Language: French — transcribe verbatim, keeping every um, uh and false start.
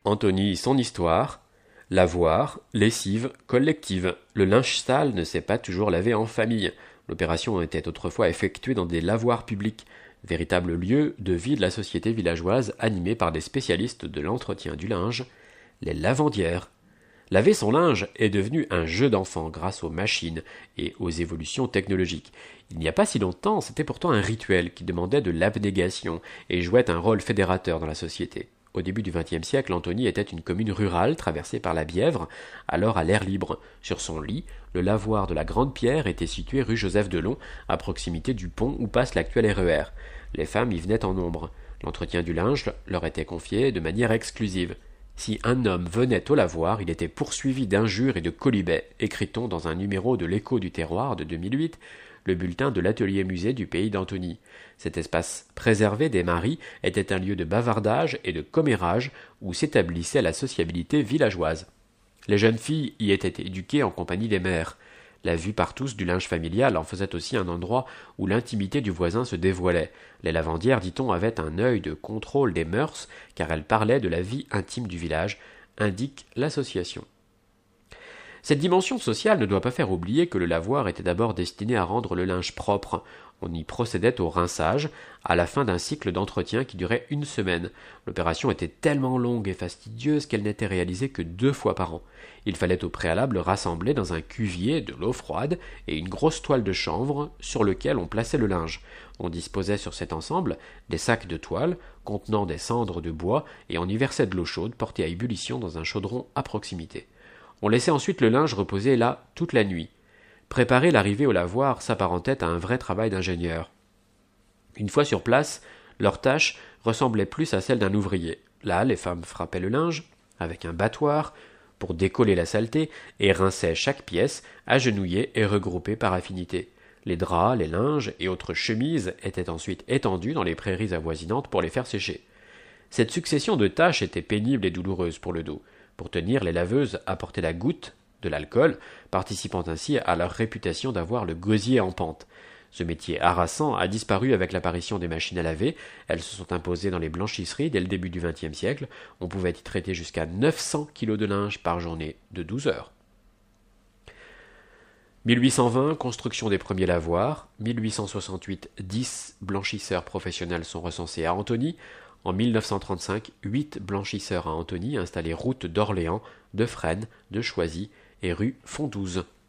Antony, son histoire. Lavoir, lessive, collective. Le linge sale ne s'est pas toujours lavé en famille. L'opération était autrefois effectuée dans des lavoirs publics, véritable lieu de vie de la société villageoise animée par des spécialistes de l'entretien du linge, les lavandières. Laver son linge est devenu un jeu d'enfant grâce aux machines et aux évolutions technologiques. Il n'y a pas si longtemps, c'était pourtant un rituel qui demandait de l'abnégation et jouait un rôle fédérateur dans la société. Au début du vingtième siècle, Antony était une commune rurale traversée par la Bièvre, alors à l'air libre. Sur son lit, le lavoir de la Grande Pierre était situé rue Joseph Delon, à proximité du pont où passe l'actuel R E R. Les femmes y venaient en nombre. L'entretien du linge leur était confié de manière exclusive. Si un homme venait au lavoir, il était poursuivi d'injures et de quolibets, écrit-on dans un numéro de l'Écho du Terroir de deux mille huit, le bulletin de l'atelier-musée du pays d'Antony. Cet espace préservé des maris était un lieu de bavardage et de commérage où s'établissait la sociabilité villageoise. Les jeunes filles y étaient éduquées en compagnie des mères. La vue par tous du linge familial en faisait aussi un endroit où l'intimité du voisin se dévoilait. Les lavandières, dit-on, avaient un œil de contrôle des mœurs, car elles parlaient de la vie intime du village, indique l'association. Cette dimension sociale ne doit pas faire oublier que le lavoir était d'abord destiné à rendre le linge propre. On y procédait au rinçage, à la fin d'un cycle d'entretien qui durait une semaine. L'opération était tellement longue et fastidieuse qu'elle n'était réalisée que deux fois par an. Il fallait au préalable rassembler dans un cuvier de l'eau froide et une grosse toile de chanvre sur lequel on plaçait le linge. On disposait sur cet ensemble des sacs de toile contenant des cendres de bois et on y versait de l'eau chaude portée à ébullition dans un chaudron à proximité. On laissait ensuite le linge reposer là toute la nuit. Préparer l'arrivée au lavoir s'apparentait à un vrai travail d'ingénieur. Une fois sur place, leur tâche ressemblait plus à celle d'un ouvrier. Là, les femmes frappaient le linge avec un battoir pour décoller la saleté et rinçaient chaque pièce, agenouillée et regroupée par affinité. Les draps, les linges et autres chemises étaient ensuite étendus dans les prairies avoisinantes pour les faire sécher. Cette succession de tâches était pénible et douloureuse pour le dos. Pour tenir, les laveuses apportaient la goutte de l'alcool, participant ainsi à leur réputation d'avoir le gosier en pente. Ce métier harassant a disparu avec l'apparition des machines à laver. Elles se sont imposées dans les blanchisseries dès le début du vingtième siècle. On pouvait y traiter jusqu'à neuf cents kilos de linge par journée de douze heures. mille huit cent vingt, construction des premiers lavoirs. mille huit cent soixante-huit, dix blanchisseurs professionnels sont recensés à Antony. En mille neuf cent trente-cinq, huit blanchisseurs à Antony installés route d'Orléans, de Fresnes, de Choisy et rue Fondouze.